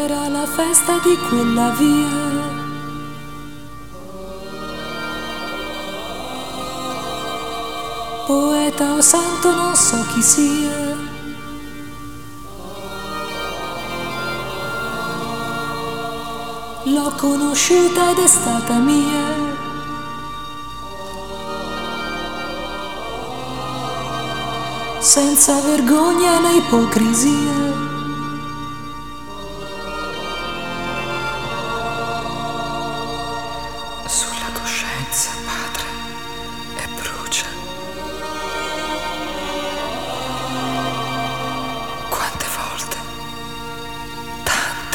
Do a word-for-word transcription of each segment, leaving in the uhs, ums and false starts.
Era la festa di quella via. Poeta o santo non so chi sia. L'ho conosciuta ed è stata mia. Senza vergogna né ipocrisia. Sulla coscienza, padre, e brucia. Quante volte? Tante.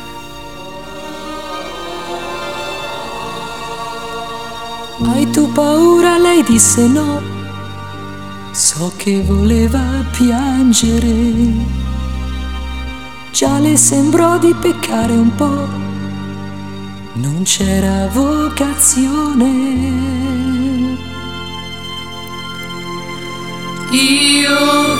Hai tu paura? Lei disse no. So che voleva piangere. Già le sembrò di peccare un po'. Non c'era vocazione. Io